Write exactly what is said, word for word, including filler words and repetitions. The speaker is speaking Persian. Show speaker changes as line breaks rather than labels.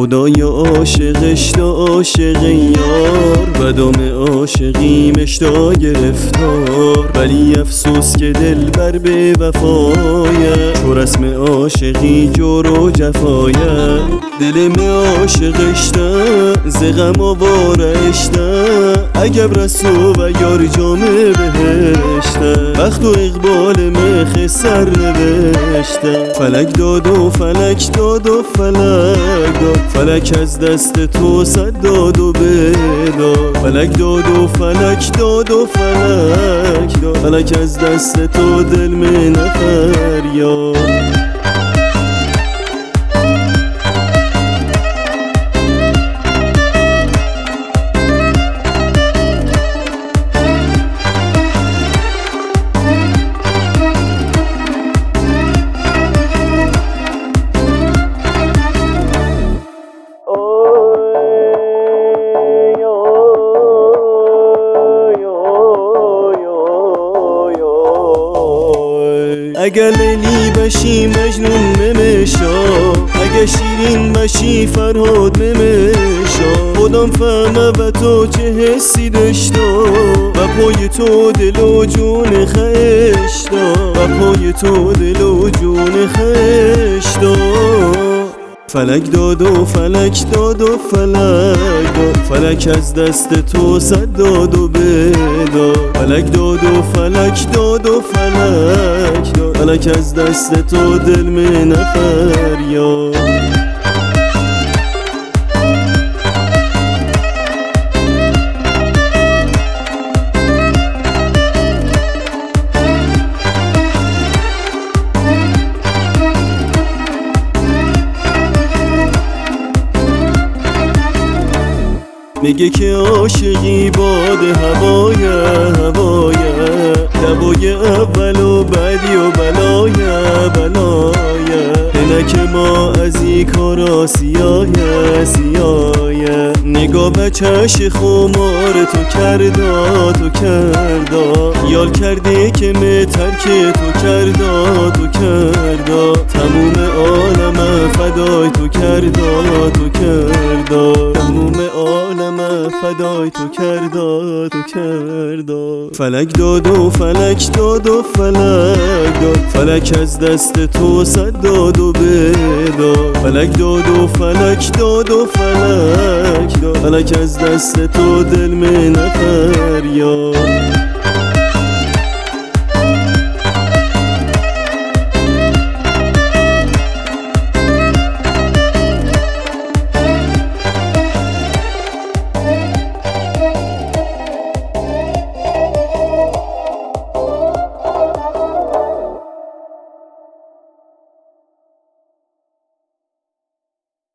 خدای عاشقش تا عاشق یار و دام عاشقیمش تا گرفتار. ولی افسوس که دل بر به وفایه، چو رسم عاشقی جور و جفایه. دلم عاشقش تا ز غم آوارش تا، عجب رسو و یار جامه بهشته. بخت و اقبال مخ سر نوشته، فلک داد و فلک داد و فلک داد، فلک از دست تو صد داد و بداد. فلک داد و فلک داد و فلک داد، فلک از دست تو دل من فریاد. اگه لیلی بشی مجنون نمیشا، اگه شیرین بشی فرهاد نمیشا. خودم فهمه و تو چه حسی داشتا، و پای تو دل و جون خشتا، و پای تو دل و جون خشتا. فلک داد و فلک داد و فلک داد، فلک از دست تو صد داد و بداد. فلک داد و فلک داد و فلک داد، فلک از دست تو دل من فریاد. میگه که عاشقی باد هوایه هوایه، دوای اول و بعدی و بلایه بلایه. اینک ما از این کارا سیایه سیایه، نگاه به چش خمار تو کردا تو کردا. یال کردی که می ترک تو کردا تو کردا، تموم عالم فدای تو کردا تو کردا، تموم عالم فدای تو کردا تو کردا. فلک داد و فلک داد و فلک داد، فلک از دست تو صد داد و بداد. فلک داد و فلک داد و فلک داد، فلک از دست تو دل من فریاد.